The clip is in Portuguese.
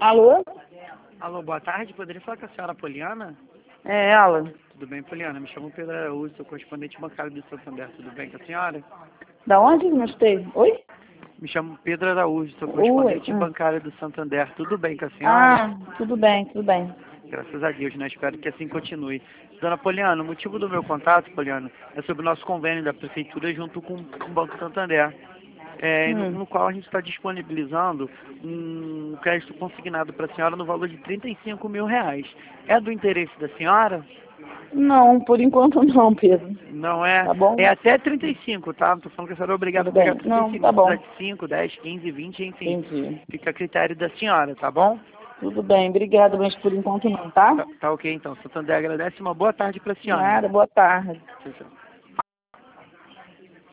Alô? Alô, boa tarde. Poderia falar com a senhora Poliana? É ela. Tudo bem, Poliana? Me chamo Pedro Araújo, sou correspondente bancário do Santander. Tudo bem com a senhora? Da onde? Não escutei. Oi? Me chamo Pedro Araújo, sou Oi. correspondente bancário do Santander. Tudo bem com a senhora? Ah, tudo bem, tudo bem. Graças a Deus, né? Espero que assim continue. Dona Poliana, o motivo do meu contato, Poliana, é sobre o nosso convênio da Prefeitura junto com o Banco Santander. No qual a gente está disponibilizando um crédito consignado para a senhora no valor de R$ 35.000. É do interesse da senhora? Não, por enquanto não, Pedro. Não é? Tá bom? É até 35, tá? Não tô falando que a senhora é obrigada Tudo a pegar bem. Não, 35, tá se bom. precisar de 5, 10, 15, 20, enfim. Entendi. Fica a critério da senhora, tá bom? Tudo bem, obrigada, mas por enquanto não, tá? Tá ok então. Santander agradece. Uma boa tarde para a senhora. Nada, boa tarde. Tchau, tchau.